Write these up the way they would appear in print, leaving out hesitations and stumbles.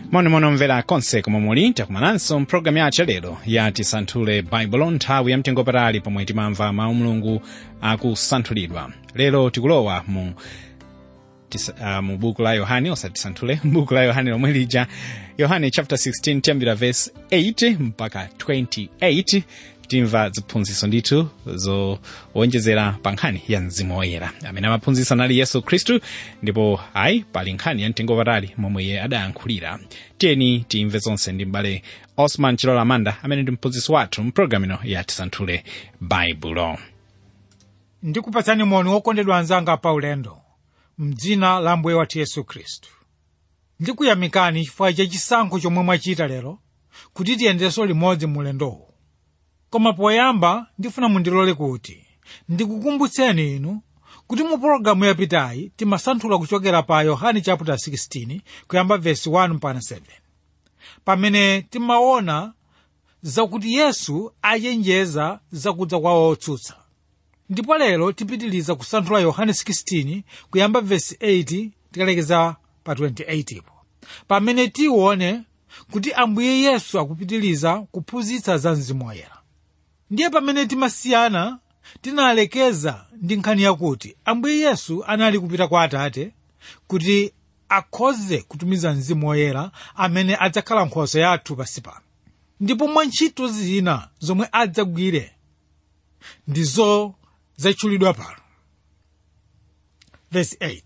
Mono mvera konse komwe muli takumananso mpulogalamu yathu lero yati santhule baibulo nthawi yamtengo patali pomwe timamva mawu Mulungu akusanthulidwa. Lero tikulowa mu buku la Yohane, osati tisanthule buku la Yohane lomwe lija Yohane chapter 16 tiyambira verse 8 mpaka 28. Timva ziphunzitso ndithu zowonjezera pa nkhani ya Mzimu Woyera amene amaphunzitsa nali Yesu Khristu, ndipo pali nkhani ya mtengo patali momwe iye adayankhulira. Tiyeni timve zonse ndi m'bale Osman Chilola Amanda amene ndi mphunzitsi wathu mpulogalamu ino ya tisanthule baibulo. Ndikupatsani moni wokondedwa anzanga pa ulendo m'dzina la Ambuye wathu Yesu Khristu. Ndikuyamikani chifukwa cha chisankho chomwe mwachita lero kuti tiyendenso limodzi mu ulendowu. Koma poyamba ndifuna mundilole kuti ndikukumbutseni inu kuti mu pologalamu yapitayi timasanthula kuchokera pa Yohane chapter 16 kuyamba verse 1 mpaka 7, pamene timaona zakuti Yesu achenjeza zakudza kwa otsutsa. Ndipo lero tipitiliza kusanthula Yohane 16 kuyamba verse 8 tikalekeza pa 28, pamene tione kuti Ambuye Yesu akupitiliza kuphunzitsa za Mzimu Woyera. Ndiye pamene timasiyana tinalekeza ndi nkhani yakuti Ambuye Yesu anali kupita kwa Atate kuti akhoze kutumiza Mzimu Woyera amene adzakhala nkhoso yathu pansi pano. Ndipo mwa ntchito zina zomwe adzagwire ndizo zatchulidwa pano. Verse 8.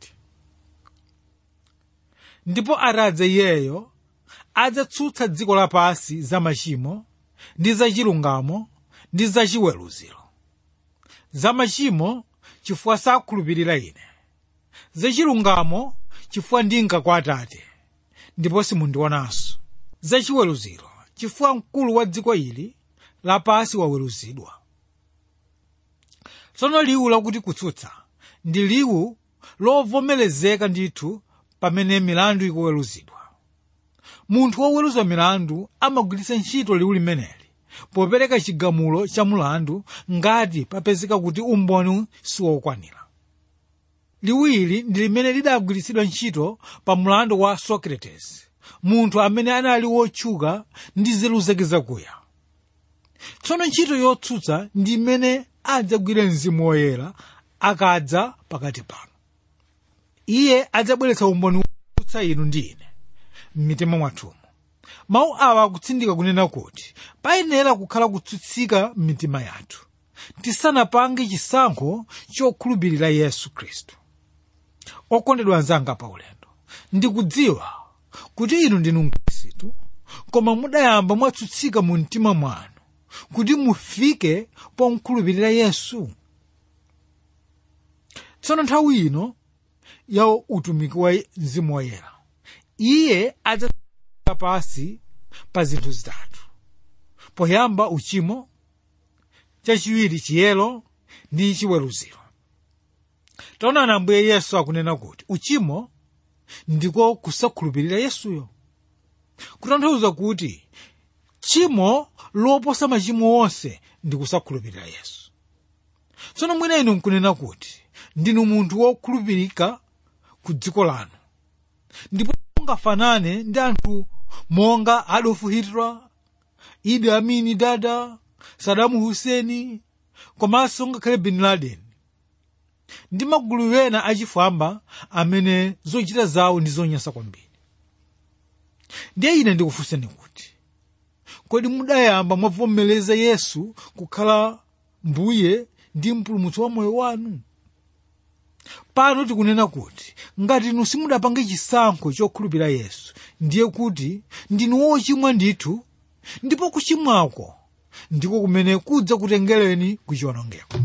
Ndipo Atate iyeyo adzatsutsa dziko lapansi za machimo ndi za chilungamo ndi za chiweruziro. Za machimo chifukwa sakhulupirira Ine, za chilungamo chifukwa ndinka kwa Atate ndipo simundionanso, za chiweruziro chifukwa mkulu wa dziko ili lapansi waweruzidwa. Tsono liwu lakuti kutsutsa ndi liwu lovomerezeka ndithu pamene milandu ikuweruzidwa. Munthu woweruza milandu amagwiritsa ntchito liwu limeneli popereka chigamulo cha mulandu ngati papezeka kuti umboni siwokwanira. Liwu ili ndi limene lidagwiritsidwa ntchito pa mulandu wa Socrates, munthu amene anali wotchuka ndi nzeru zake zakuya. Tsono ntchito yotsutsa ndi imene adzagwire Mzimu Woyera akadza pakati pano. Iye adzabweretsa umboni wotsutsa inu ndi ine m'mitima mwathumu. Mawu awa akutsindika kunena kuti payenera kukhala kutsutsika m'mitima yathu tisanapange chisankho chokhulupirira Yesu Khristu. Okondedwa anzanga pa ulendo, ndikudziwa kuti inu ndinu Mkhristu, koma mudayamba mwatsutsika mu mtima mwanu kuti mufike pomkhulupirira Yesu. Tsono nthawi ino ya utumiki wa Mzimu Woyera, Iye adzatsutsa pasi pa zinthu zitatu: poyamba uchimo, chachiwiri chiyero ndi chiweruziro. Taonani Ambuye Yesu akunena kuti uchimo ndiko kusakhulupirira Yesuyo, kutanthauza kuti tchimo loposa machimo onse ndi kusakhulupirira Yesu. Tsono mwina inu nkunena kuti ndinu munthu wokhulupirika ku dziko lanu, ndipo mungafanane ndi anthu monga Adolf Hitler, Idi Amin Dada, Saddam Hussein, komanso ngakhale Bin Laden ndi magulu ena achifwamba amene zochita zawo ndi zonyansa kwambiri. Ndiye ine ndikufunseni kuti kodi mudayamba mwavomereza Yesu kukhala Mbuye ndi mpulumutsi wa moyo wanu? Pano tikunena kuti ngati inu simudapange chisankho chokhulupirira Yesu, ndiye kuti ndinu wochimwa ndithu, ndipo kuchimwako ndiko kumene kudza kutengereni ku chiwonongeko.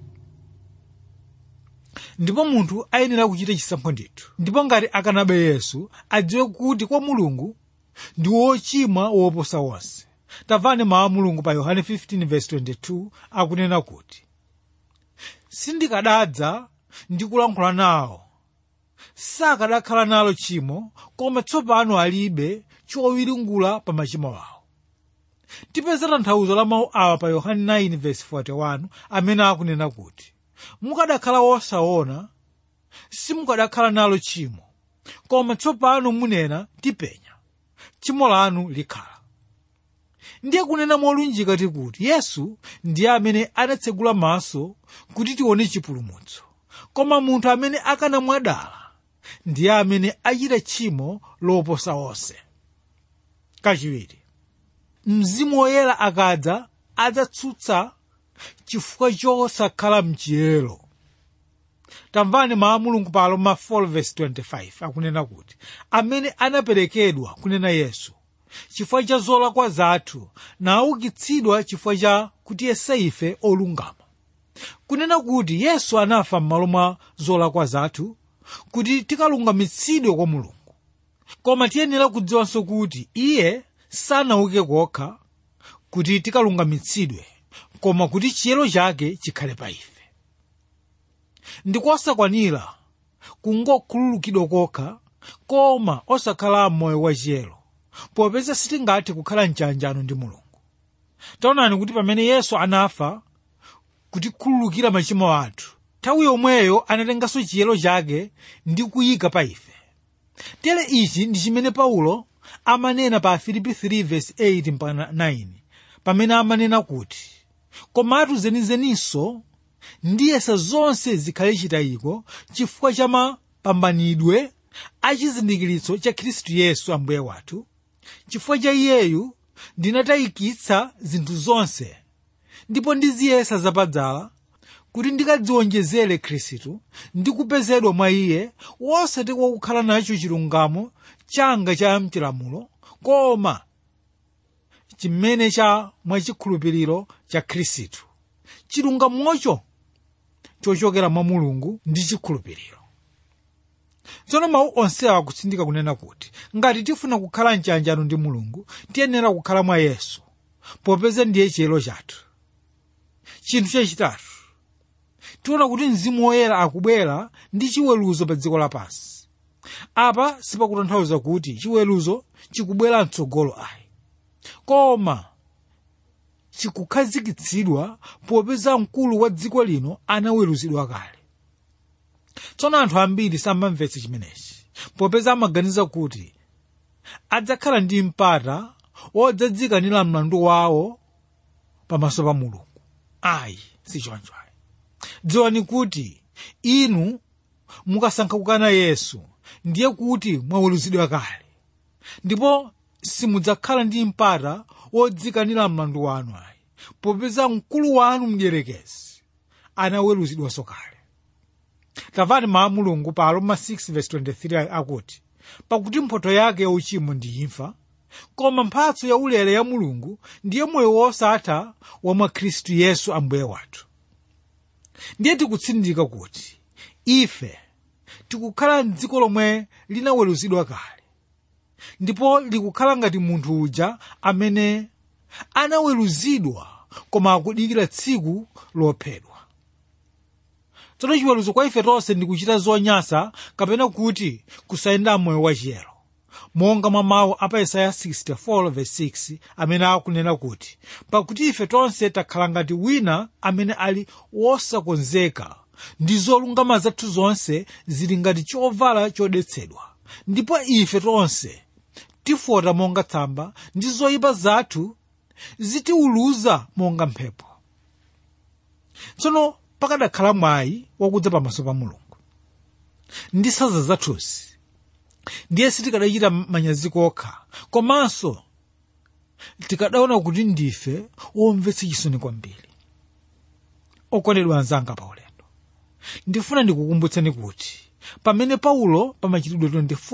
Ndipo munthu ayenera kuchita chisankho ndithu, ndipo ngati akanabe Yesu adziwe kuti kwa Mulungu ndi wochimwa woposa wonse. Tamvani mawu a Mulungu pa Yohane 15 verse 22 akunena kuti sindikadadza ndi kulankhula nawo, sakadakhala nalo tchimo, koma tsopano alibe chowiringula pa machimo awo. Tipeza tanthauzo la mawu awa pa Yohane 9 verse 41 amene akunena kuti mukadakhala wosaona simukadakhala nalo tchimo, koma tsopano munena tipenya, tchimo lanu likhala. Ndiye kunena molunjika tikuti Yesu ndiye amene anatsegula maso kuti tione chipulumutso, koma munthu amene akanamwadala ndiye amene achita tchimo loposa onse. Kachiwiri, Mzimu Woyera akadza adzatsutsa chifukwa chosakhala mchiyero. Tamvani mawu a Mulungu pa Aroma 4:25 akunena kuti amene anaperekedwa kunena Yesu chifukwa cha zolakwa zathu naukitsidwa chifukwa cha kutiyesa ife olungama. Kunena kuti Yesu anafa m'malo mwa zolakwa zathu kuti tikalungamitsidwe kwa Mulungu. Koma tiyenera kudziwanso kuti iye sanauke kokha kuti tikalungamitsidwe, koma kuti chiyero chake chikhale pa ife. Ndikosakwanira kungokhululukidwa kokha, koma osakhala moyo wa chiyero, popeza sitingathe kukhala mchanjano ndi Mulungu. Taonani kuti pamene Yesu anafa kutikhululukira machimo athu, nthawi yomweyo anatenganso chiyero chake ndi kuyika pa ife. Tere ichi ndi chimene Paulo amanena pa Filipi 3:8-9 pamene amanena kuti komatu zenizeninso ndiyesa zonse zikhale chitayiko chifukwa cha mapambanidwe a chizindikiritso cha Khristu Yesu Ambuye wathu. Chifukwa cha iyeyu ndinatayikitsa zinthu zonse ndipo ndiziyesa zapadzala kuti ndikadziwonjezere Khristu ndi kupezedwa mwa iye, wosati wakukhala nacho chilungamo changa cha mchilamulo, koma chimene cha mwachikhulupiriro cha Khristu, chilungamocho chochokera mwa Mulungu ndi chikhulupiriro. Tsono mawu onsewa akutsindika kunena kuti ngati tifuna kukhala mchanjano ndi Mulungu tiyenera kukhala mwa Yesu, popeza ndiye chiyero chathu. Chinthu chachitatu, tiona kuti Mzimu Woyera akubwera ndi chiweruzo pa dziko lapansi. Apa sipakutanthauza kuti chiweruzo chikubwera mtsogolo ayi, koma chikukhazikitsidwa popeza mkulu wa dziko lino anaweruzidwa kale. Tsono anthu ambiri samamvetsa chimenechi, popeza amaganiza kuti adzakhala ndi mpata wodzadzikanira mlandu wawo pamaso pa Mulungu. Ayi, sichoncho. Dziwani kuti inu mukasankha kukana Yesu ndiye kuti mwaweruzidwa kale, ndipo simudzakhala ndi mpata wodzikanira mlandu wanu ayi, popeza mkulu wanu mdierekezi anaweruzidwanso kale. Tamvani mawu a Mulungu pa Aroma 6:23 akuti pakuti mphotho yake ya uchimo ndi imfa, koma mphatso ya ulere ya Mulungu ndiye moyo wosatha wa mwa Khristu Yesu Ambuye wathu. Ndiye tikutsindika kuti ife tikukhala m'dziko lomwe linaweruzidwa kale, ndipo likukhala ngati munthu uja amene anaweruzidwa koma akudikira tsiku lophedwa. Tsono chiweruzo kwa ife tonse ndi kuchita zonyansa kapena kuti kusayenda moyo wachiyero, monga mwa mawu a Yesaya 64:6 amene akunena kuti pakuti ife tonse takhala ngati wina amene ali wosakonzeka, ndi zolungama zathu zonse zili ngati chovala chodetsedwa, ndipo ife tonse tifota monga tsamba, ndi zoyipa zathu zitiwuluza monga mphepo. Tsono pakadakhala mwayi wakudza pamaso pa Mulungu ndi sanza zathuzi, ndiye sitikadachita manyazi kokha, komanso tikadaona kuti ndife womvetsa chisoni kwambiri. Okondedwa anzanga pa ulendo, ndifuna ndikukumbutseni kuti pamene Paulo pa machitidwe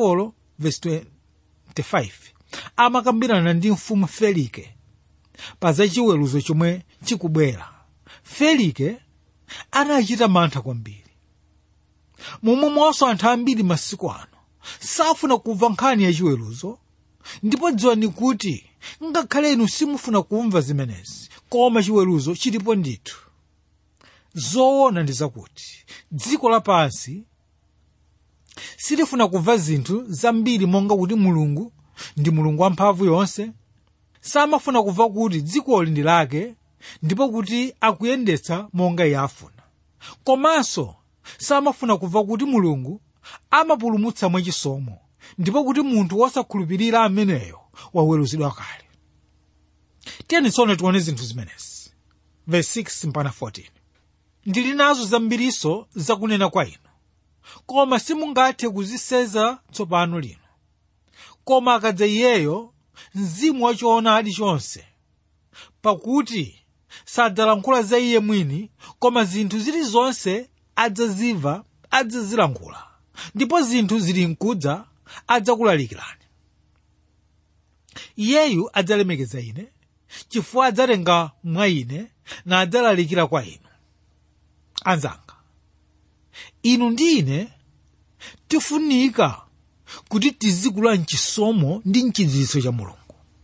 24:25 amakambirana ndi mfumu Felike pa za chiweruzo chomwe chikubwera, Felike anachita mantha kwambiri. Momwemonso anthu ambiri masiku ano safuna kumva nkhani ya chiweruzo, ndipo dziwani kuti ngakhale inu simufuna kumva zimenezi, koma chiweruzo chilipo ndithu. Zoona ndi zakuti dziko lapansi silifuna kumva zinthu zambiri monga kuti Mulungu ndi Mulungu wamphamvu yonse. Samafuna kumva kuti dzikoli ndi lake ndipo kuti akuyendetsa monga iye afuna. Komanso samafuna kumva kuti Mulungu amapulumutsa mwachisomo, ndipo kuti munthu wosakhulupirira ameneyo waweruzidwa kale. Tiyeni tsono tione zinthu zimenezi. Verse 6 mpaka 14. Ndili nazo zambiriso zakunena kwa inu, koma simungathe kuziseza tsopano lino. Koma akadza Iyeyo, Mzimu wachoonadi chonse, pakuti sadzalankhula za Iye mwini, koma zinthu zilizonse adzaziva adzazilankhula, ndipo zinthu zili mkudza adzakulalikirani. Iyeyu adzalemekeza ine, chifukwa adzatenga mwa ine na adzalalikira kwa inu. Anzanga, inu ndi ine tifunika kuti tizikula mchisomo ndi mchidziwitso cha Mulungu.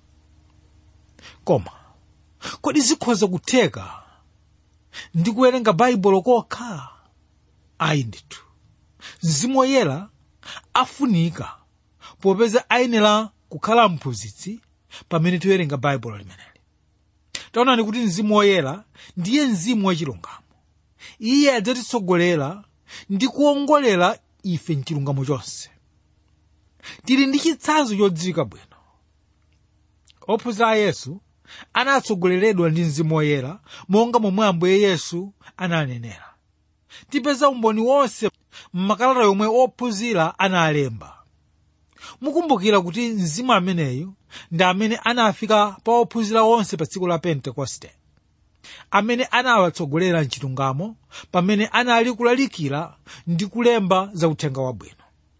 Koma kodi zikhoza kutheka ndi kuwerenga baibulo kokha? Ayi ndithu. Mzimu Woyera afunika, popeza ayenera kukhala mphunzitsi pamene tiwerenga baibulo limeneli. Taonani kuti Mzimu Woyera ndiye mzimu wachilungamo. Iye adzatitsogolera ndi kuongolera ife mchilungamo chonse. Tili ndi chitsanzo chodziwika bwino. Ophunzira a Yesu anatsogoleredwa ndi Mzimu Woyera monga momwe Ambuye Yesu ananenera. Tipeza umboni wonse m'makalata yomwe ophunzira analemba. Mukumbukira kuti mzimu ameneyu ndi amene anafika pa ophunzira onse pa tsiku la Pentekoste, amene anawatsogolera mchilungamo pamene anali kulalikira ndi kulemba za uthenga wabwino.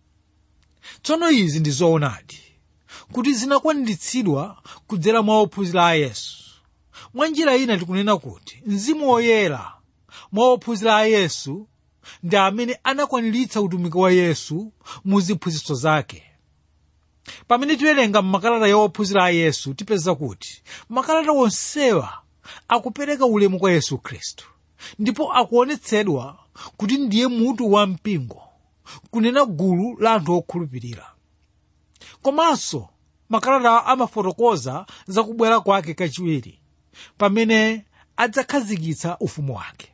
Tsono izi ndi zoonadi kuti zinakwaniritsidwa kudzera mwa ophunzira a Yesu. Mwa njira ina tikunena kuti Mzimu Woyera mwa ophunzira a Yesu ndi amene anakwaniritsa utumiki wa Yesu mu ziphunzitso zake. Pamene tiwerenga m'makalata ya ophunzira a Yesu tipeza kuti makalata onsewa akupereka ulemu kwa Yesu Khristu, ndipo akuonetsedwa kuti ndiye mutu wa mpingo, kunena gulu la anthu okhulupirira. Komanso makalata amafotokoza za kubwera kwake kachiwiri, pamene adzakhazikitsa ufumu wake.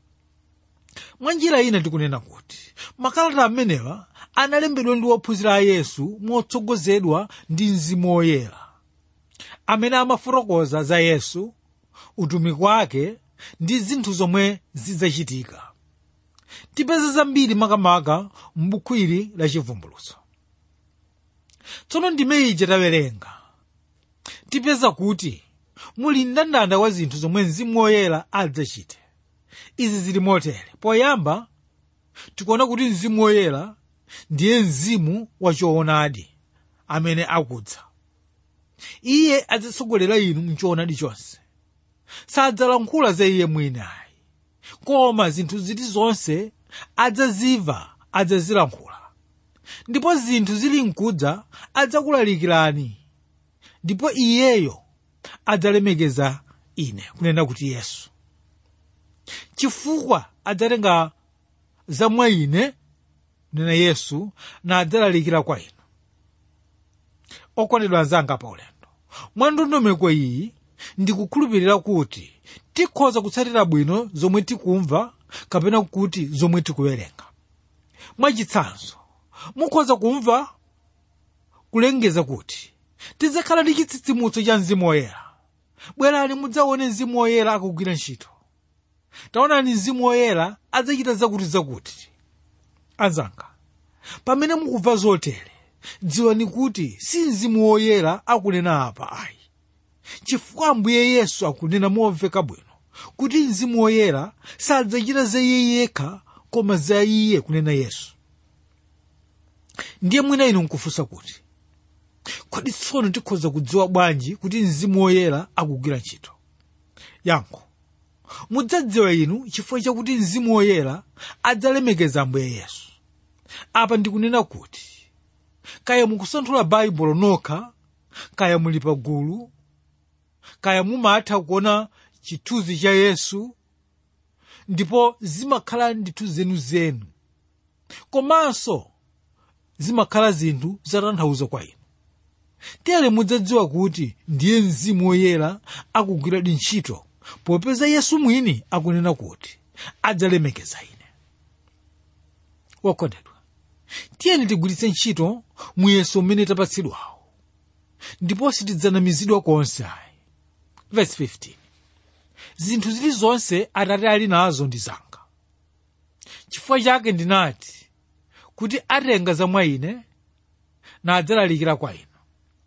Mwa njira ina tikunena kuti makalata amenewa analembedwa ndi ophunzira a Yesu motsogozedwa ndi Mzimu Woyera, amene amafotokoza za Yesu, utumiki wake ndi zinthu zomwe zidzachitika. Tipeza zambiri makamaka m'buku ili la chivumbulutso. Tsono ndime ija tawerenga tipeza kuti muli mndandanda wa zinthu zomwe Mzimu Woyera adzachite. Izi zili motere. Poyamba tikuona kuti Mzimu Woyera ndiye mzimu wachoonadi amene akudza. Iye adzatsogolera inu mchoonadi chonse. Sadzalankhula za iye mwini ayi, koma zinthu zilizonse adzaziva adzazilankhula, ndipo zinthu zili mkudza adzakulalikirani, ndipo iyeyo adzalemekeza ine, kunena kuti Yesu. Chifukwa adzatenga za mwa ine, kunena Yesu, na adzalalikira kwa inu. Okondedwa anzanga pa ulendo, mwa ndondomeko iyi ndikukhulupirira kuti tikhoza kutsatira bwino zomwe tikumva kapena kuti zomwe tikuwerenga. Mwachitsanzo, mukhoza kumva kulengeza kuti tidzakhala ndi chitsitsimutso cha Mzimu Woyera. Bwerani mudzaone Mzimu Woyera akugwira ntchito. Taonani Mzimu Woyera adzachita zakuti. Anzanga, pamene mukumva zotere, dziwani kuti si Mzimu Woyera akunena apa ayi. Chifukwa Ambuye Yesu akunena momveka bwino kuti Mzimu Woyera sadzachita za iye yekha, koma za iye, kunena Yesu. Ndiye mwina inu nkufunsa kuti kodi tsono tikhoza kudziwa bwanji kuti Mzimu Woyera akugwira ntchito? Yankho, mudzadziwa inu chifukwa chakuti Mzimu Woyera adzalemekeza Ambuye Yesu. Apa ndikunena kuti kaya mukusanthula baibulo nokha, kaya muli pa gulu, kaya mumatha kuona chithunzi cha Yesu, ndipo zimakhala ndithu zenu, komanso zimakhala zinthu zatanthauzo kwa inu. Tere mudzadziwa kuti ndiye Mzimu Woyera akugwira ntchito, popeza Yesu mwini akunena kuti adzalemekeza ine. Wokondedwa, tiyeni tigwiritse ntchito muyeso umene tapatsidwawo. ndipo sitidzanamizidwa konse ayi. Verse 15. Zinthu zilizonse Atate ali nazo ndi zanga. Chifukwa chake ndinati kuti atenga za mwa ine nadzalalikira kwa inu.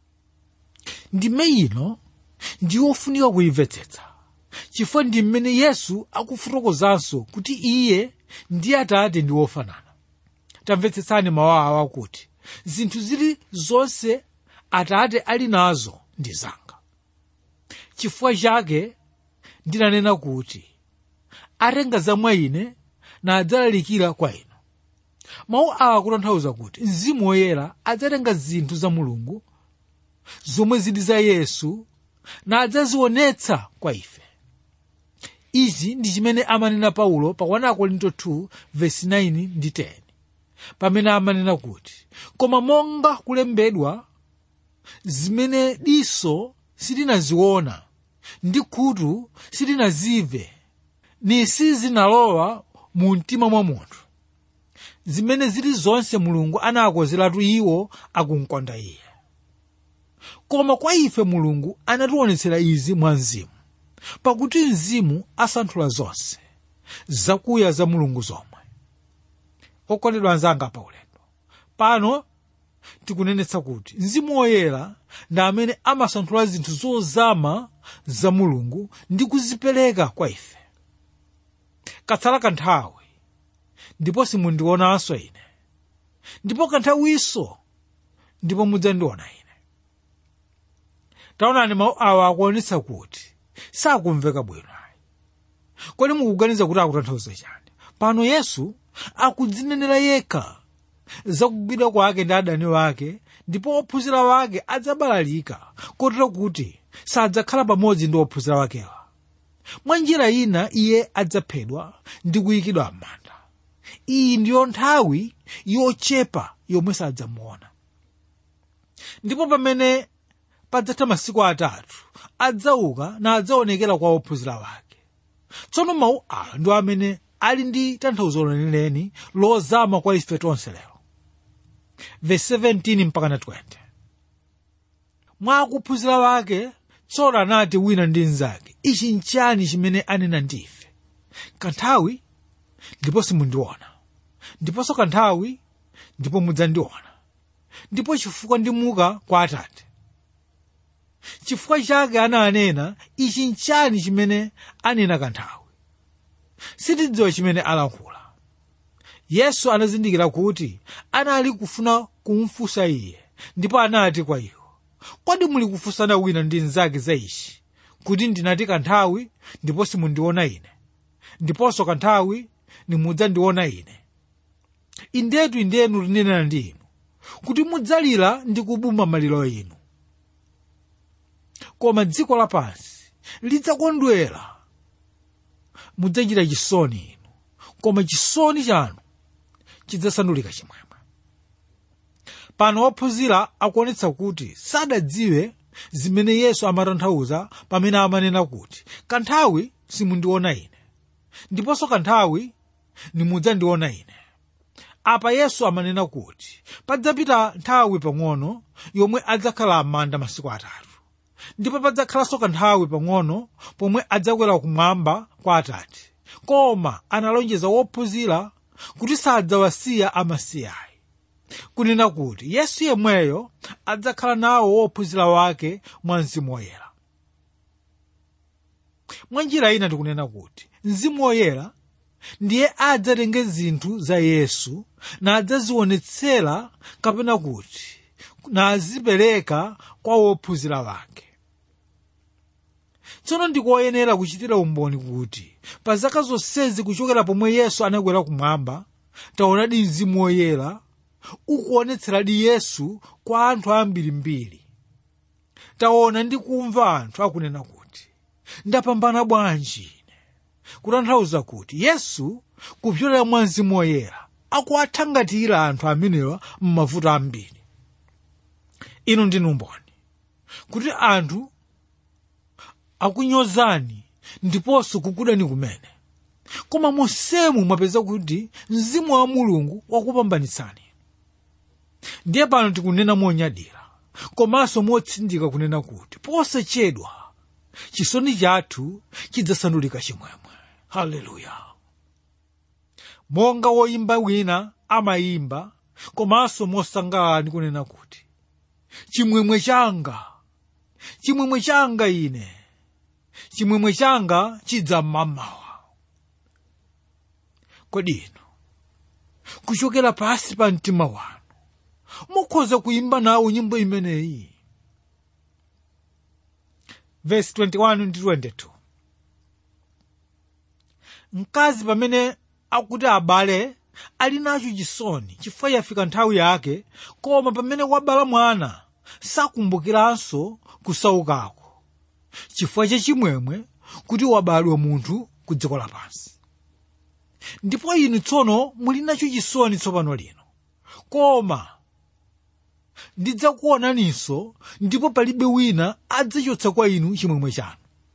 Ndime ino ndiyofunika kuyimvetsetsa, chifukwa ndi mmene Yesu akufotokozanso kuti iye ndi Atate ndi wofanana. Tamvetsetsani mawu awa kuti zinthu zilizonse Atate ali nazo ndi zanga. Chifukwa chake ndinanena kuti atenga za mwa ine nadzalalikira kwa inu. Mawu awa akutanthauza kuti Mzimu Woyera adzatenga zinthu za Mulungu zomwe zili za Yesu nadzazionetsa kwa ife. Ichi ndi chimene amanena Paulo pa 1 Korinto 2 verse 9 ndi 10, pamene amanena kuti koma monga kulembedwa, zimene diso silinaziona ndi khutu silinazimve ni sizinalowa mu mtima mwa munthu, zimene zili zonse Mulungu anakonzeratu iwo akumkonda iye. Koma kwa ife Mulungu anationetsera izi mwa Mzimu, pakuti Mzimu asanthula zonse, zakuya za Mulungu zomwe. Okondedwa anzanga pa ulendo, pano tikunenetsa kuti Mzimu Woyera ndi amene amasanthula zinthu zozama za Mulungu ndi kuzipereka kwa ife. Katsala kanthawi ndipo simundionanso ine, ndipo kanthawinso ndipo mudzandiona ine. Taonani mawu awa akuonetsa kuti sakumveka bwino. Kodi mukuganiza kuti akutanthauza chani? Pano Yesu akudzinenera yekha zakugwidwa kwake ndi adani wake, ndipo ophunzira wake adzabalalika kotero kuti sadzakhala pamodzi ndi ophunzira wakewa. Mwa njira ina iye adzaphedwa ndi kuyikidwa m'manda. Iyi ndiyo nthawi yochepa yomwe sadzamuona. Ndipo pamene padzatha masiku atatu adzauka na adzaonekera kwa ophunzira wake. Tsono mawu awa ndi amene ali ndi tanthauzo lenileni lozama kwa ife tonse lero. Verse 17 mpaka 20. Mwa akuphunzira wake tsono anati wina ndi mnzake, ichi nchani chimene anena ndife? Kanthawi ndipo simundiona, ndiponso kanthawi ndipo mudzandiona, ndipo chifukwa ndimuka kwa Atate. Chifukwa chake ananena ichi nchani chimene anena kanthawi. Sitidziwa chimene alankhula. Yesu anazindikira kuti anali kufuna kumfunsa iye, ndipo anati kwa iwo, kodi muli kufunsana wina ndi mnzake za ichi, kuti ndinati kanthawi ndipo simundiona ine, ndiponso kanthawi nimudzandiona ine? Indetu indenu ndinena ndi inu kuti mudzalira ndi kubuma maliro inu, koma dziko lapansi lidzakondwera. Mudzachita chisoni inu, koma chisoni chanu chidzasandulika chimwemwe. Pano ophunzira akuonetsa kuti sadadziwe zimene Yesu amatanthauza pamene amanena kuti kanthawi simundiona ine, ndiponso kanthawi nimudzandiona ine. Apa Yesu amanena kuti padzapita nthawi pang'ono yomwe adzakhala m'manda masiku atatu, ndipo padzakhalanso kanthawi pang'ono pomwe adzakwera kumwamba kwa Atate. Koma analonjeza wophunzira kuti sadzawasiya amasiyayi, kunena kuti Yesu yemweyo adzakhala nawo wophunzira wake mwa Mzimu Woyera. Mwa njira ina tikunena kuti Mzimu Woyera ndiye adzatenge zinthu za Yesu na adzazionetsera kapena kuti na azipereka kwa wophunzira wake. Tsono ndikoyenera kuchitira umboni kuti pa zaka zonsezi kuchokera pomwe Yesu anakwera kumwamba, taonadi Mzimu Woyera ukuonetseradi Yesu kwa anthu ambirimbiri. Taona ndi kumva anthu akunena kuti ndapambana bwanji ine, kutanthauza kuti Yesu kupyolera mwa Mzimu Woyera akuwathangatira anthu amenewa m'mavuto ambiri. Inu ndinu mboni kuti anthu akunyozani ndiponso kukudani kumene, koma monsemu mwapeza kuti Mzimu wa Mulungu wakupambanitsani. Ndiye pano tikunena monyadira komanso motsindika kunena kuti posachedwa chisoni chathu chidzasandulika chimwemwe. Haleluya! Monga woyimba wina amayimba komanso mosangalala ndi kunena kuti chimwemwe changa ine, chimwemwe changa chidza mmamawa. Kodi inu kuchokera pasi pa mtima wanu mukhoza kuyimba nawo nyimbo imeneyi? Verse 21 ndi 22. Mkazi pamene akuti abale ali nacho chisoni chifukwa yafika nthawi yake, koma pamene wabala mwana sakumbukiranso kusaukako chifukwa chachimwemwe kuti wabadwa munthu ku dziko lapansi. Ndipo inu tsono muli nacho chisoni tsopano lino, koma ndidzakuonaninso ndipo palibe wina adzachotsa kwa inu chimwemwe chanu.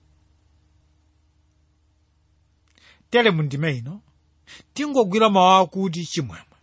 Tere mundime ino tingogwira mawu akuti chimwemwe.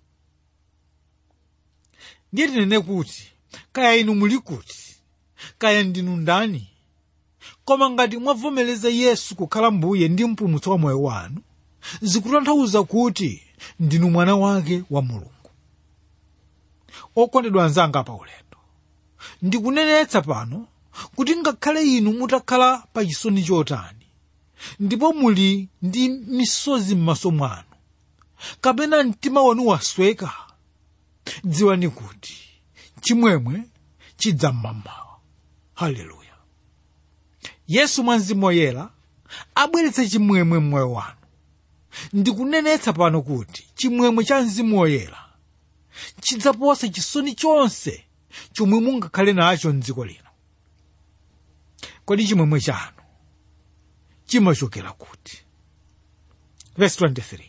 Ndiye tinene kuti kaya inu muli kuti, kaya ndinu ndani, koma ngati mwavomereza Yesu kukhala Mbuye ndi mpulumutsi wa moyo wanu, zikutanthauza kuti ndinu mwana wake wa Mulungu. Okondedwa anzanga pa ulendo, ndikunenetsa pano kuti ngakhale inu mutakhala pa chisoni chotani, ndipo muli ndi misozi m'maso mwanu, kapena mtima wanu wasweka, dziwani kuti chimwemwe chidza mmamawa. Haleluya! Yesu mwa Mzimu Woyera abweretsa chimwemwe mmoyo wanu. Ndikunenetsa pano kuti chimwemwe cha Mzimu Woyera chidzaposa chisoni chonse chomwe mungakhale nacho m'dziko lino. Kodi chimwemwe chanu chimachokera kuti? Verse 23.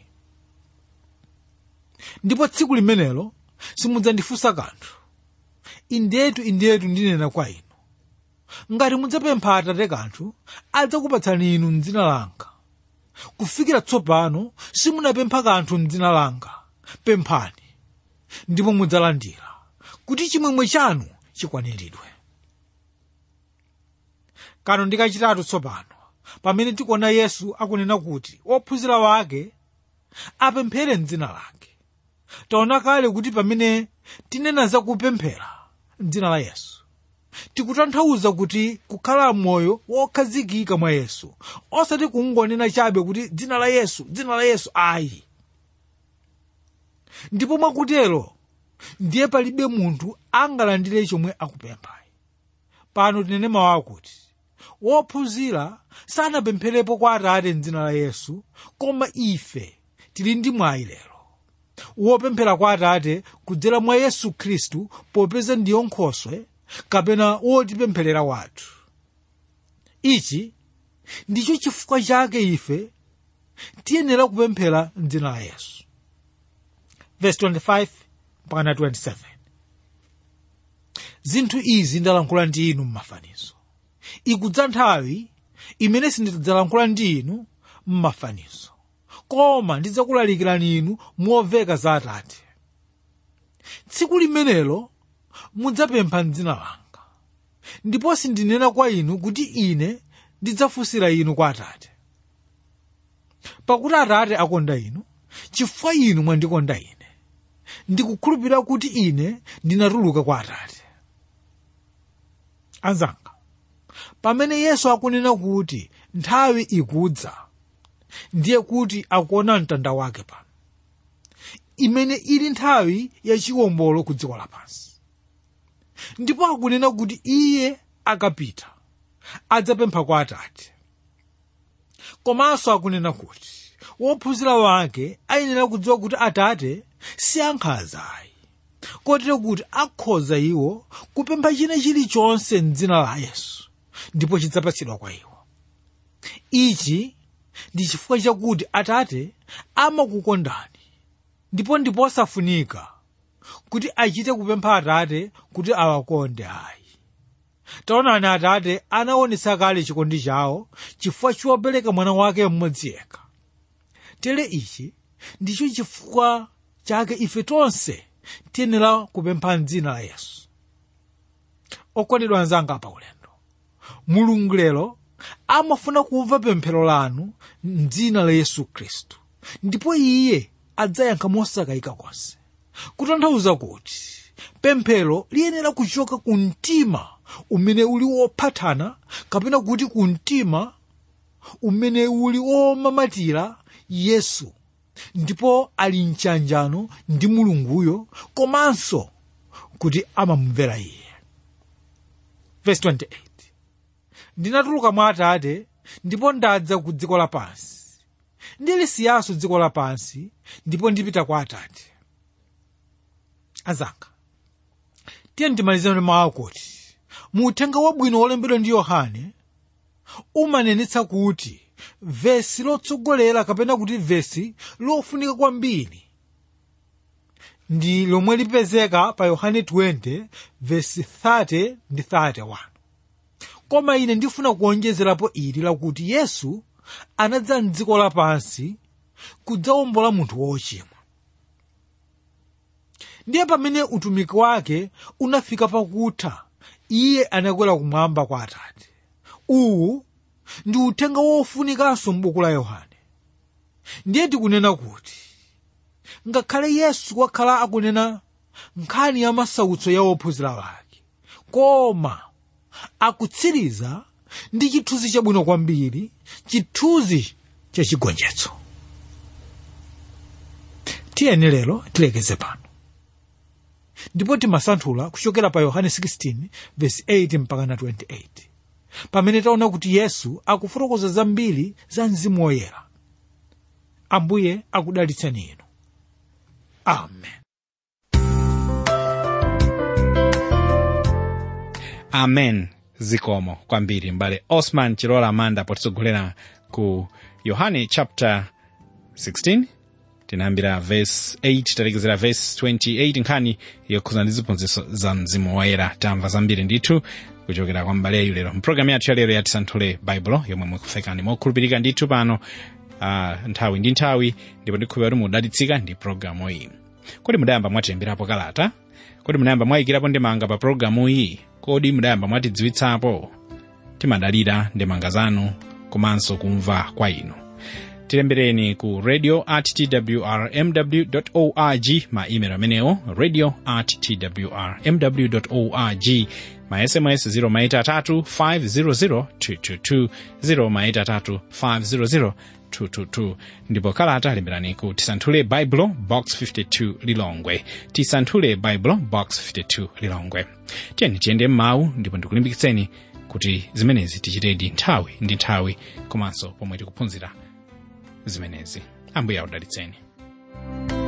Ndipo tsiku limenelo simudzandifunsa kanthu. Indetu ndinena kwa inu, ngati mudzapempha Atate kanthu, adzakupatsani inu m'dzina langa. Kufikira tsopano simunapempha kanthu m'dzina langa. Pemphani ndipo mudzalandira, kuti chimwemwe chanu chikwaniridwe. Kano ndikachitatu tsopano pamene tikuona Yesu akunena kuti ophunzira wake apemphere m'dzina lake. Taona kale kuti pamene tinena za kupemphera m'dzina la Yesu, tikutanthauza kuti kukhala moyo wokhazikika mwa Yesu, osati kungonena chabe kuti dzina la Yesu ayi. Ndipo mwakutero ndiye palibe munthu angalandire chomwe akupemphayi. Pano tinene mawu akuti wophunzira sanapempherepo kwa Atate m'dzina la Yesu, koma ife tili ndi mwayi lero wopemphera kwa Atate kudzera mwa Yesu Khristu, popeza ndiyo Nkhoswe kapena wotipempherera wathu. Ichi ndicho chifukwa chake ife tiyenera kupemphera m'dzina la Yesu. Verse 25 mpaka 27. Zinthu izi ndalankhula ndi inu m'mafanizo. Ikudza nthawi imene sindidzalankhula ndi inu m'mafanizo, koma ndidzakulalikirani inu moveka za Atate. Tsiku limenelo mudzapempha m'dzina langa, ndipo sindinena kwa inu kuti ine ndidzafunsira inu kwa Atate. Pakuti Atate akonda inu chifukwa inu mwandikonda ine, ndikukhulupirira kuti ine ndinatuluka kwa Atate. Anzanga, pamene Yesu akunena kuti nthawi ikudza, ndiye kuti akuona mtanda wake pano, imene ili nthawi yachiwombolo ku dziko lapansi. Ndipo akunena kuti iye akapita adzapempha kwa Atate. Komanso akunena kuti wophunzira wake ayenera kudziwa kuti Atate si ankhanza ayi, kotero kuti akhoza iwo kupempha china chilichonse m'dzina la Yesu, ndipo chidzapatsidwa kwa iwo. Ichi ndi chifukwa chakuti Atate amakukondani, ndipo ndiposafunika kuti achite kupempha Atate kuti awakonde ayi. Taonani, Atate anaonetsa kale chikondi chawo chifukwa chopereka mwana wake mmodzi yekha. Tere ichi ndicho chifukwa chake ife tonse tiyenera kupempha m'dzina la Yesu. Okondedwa anzanga pa ulendo, Mulungu lero amafuna kumva pemphero lanu m'dzina la Yesu Khristu, ndipo iye adzayankha mosakayika konse. Kutanthauza kuti pemphero liyenera kuchoka ku mtima umene uli wophathana, kapena kuti ku mtima umene uli womamatira Yesu, ndipo ali mchanjano ndi Mulunguyo, komanso kuti amamumvera iye. Verse 28. Ndinatuluka mwa Atate ndipo ndadza ku dziko lapansi. Ndilisiyanso dziko lapansi ndipo ndipita kwa Atate. Azanga, tiye ndimalizane mawu akuti mu uthenga wabwino wolembedwa ndi Yohane umanenetsa kuti vesi lotsogolera kapena kuti vesi lofunika kwambiri ndi lomwe lipezeka pa Yohane 20 vesi 30 ndi 31. Koma ine ndifuna kuonjezerapo ili lakuti Yesu anadza m'dziko lapansi kudzawombola munthu wochimwa. Ndiye pamene utumiki wake unafika pakutha, iye anakwera kumwamba kwa Atate. Uwu ndi uthenga wofunikanso m'buku la Yohane. Ndiye tikunena kuti ngakhale Yesu wakhala akunena nkhani ya masautso ya ophunzira wake, koma akutsiriza ndi chithunzi chabwino kwambiri, chithunzi chachigonjetso. Tiyeni lero tilekeze pano, ndipo timasanthula kuchokera pa Yohane 16 verse 8 mpaka na 28, pamene taona kuti Yesu akufotokoza zambiri za Mzimu Woyera. Ambuye akudalitseni inu. Amen. Amen. Zikomo kwambiri mbale Osman Chilola Amanda potitsogolera ku Yohane chapter 16. Tinambira verse 8 talekezera verse 28, nkhani yokhuza ndi ziphunzitso za Mzimu Woyera. Tamva zambiri ndithu kuchokera kwa mbale yu lero. Mpulogalamu yathu ya lero ya Tisanthule Baibulo, yomwe mwakufekani mokhulupirika ndithu pano nthawi ndi nthawi, ndipo ndikhulupirira kuti mudalitsika ndi pulogalamu iyi. Kodi mudayamba mwatilemberapo kalata? Kodi mudayamba mwayikirapo ndemanga pa pulogalamu iyi? Kodi mudayamba mwatidziwitsapo? Timadalira ndemanga zanu komanso kumva kwa inu. Tilembereni ku radio@twrmw.org, ma email amenewo radio@twrmw.org, ma SMS 083500222 083500222, ndipo kalata lemberani ku Tisanthule Baibulo Box 52 Lilongwe, Tisanthule Baibulo Box 52 Lilongwe. Tiyende m'mawu, ndipo ndikulimbikitseni kuti zimenezi tichitedi nthawi ndi nthawi, komanso pomwe tikuphunzira zimenezi. Ambuye akudalitseni.